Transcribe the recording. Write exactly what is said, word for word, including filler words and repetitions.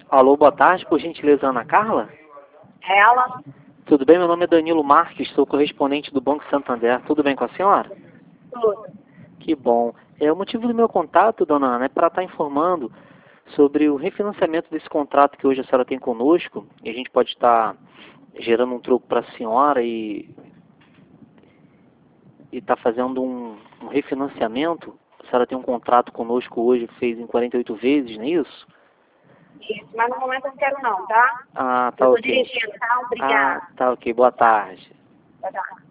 Alô, boa tarde, por gentileza, Ana Carla? Ela? Tudo bem? Meu nome é Danilo Marques, sou correspondente do Banco Santander. Tudo bem com a senhora? Tudo. Que bom. É, o motivo do meu contato, dona Ana, é para estar informando sobre o refinanciamento desse contrato que hoje a senhora tem conosco, e a gente pode estar gerando um troco para a senhora e e está fazendo um, um refinanciamento. A senhora tem um contrato conosco hoje, fez em quarenta e oito vezes, não é isso? Isso, mas no momento eu não quero não, tá? Ah, tá Eu tô ok. dirigindo, tá? Ah, Obrigada. tá ok. Boa tarde. Tá, tá.